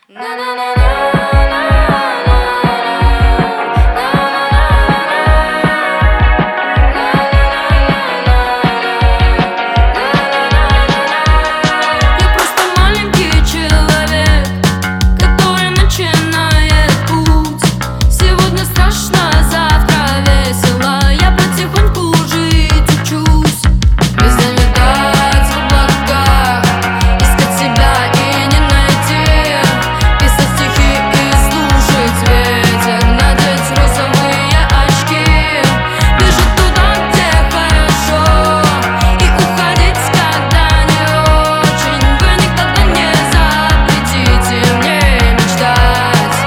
просто маленький человек, который начинает путь. Сегодня страшно, завтра весело. Я потихоньку жить учусь. Везде летать в облаках, искать себя и не найти, писать стихи и слушать ветер, надеть розовые очки, бежать туда, где хорошо, и уходить, когда не очень. Вы никогда не запретите мне мечтать.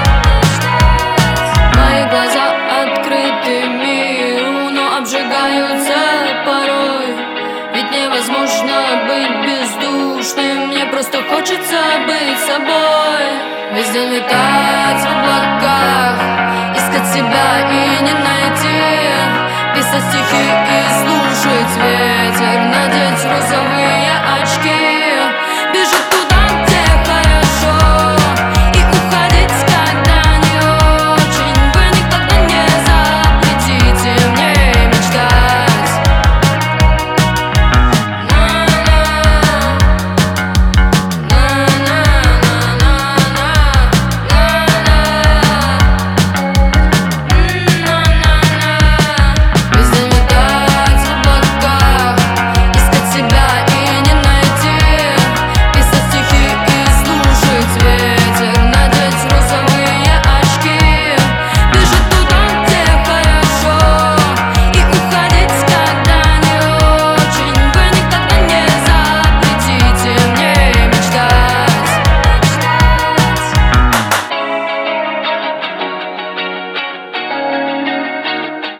Мои глаза открыты миру, но обжигаются порой. Ведь невозможно быть бездушным, мне просто хочется быть собой. Везде летать в облаках, искать себя и не найти, писать стихи и слушать ветер.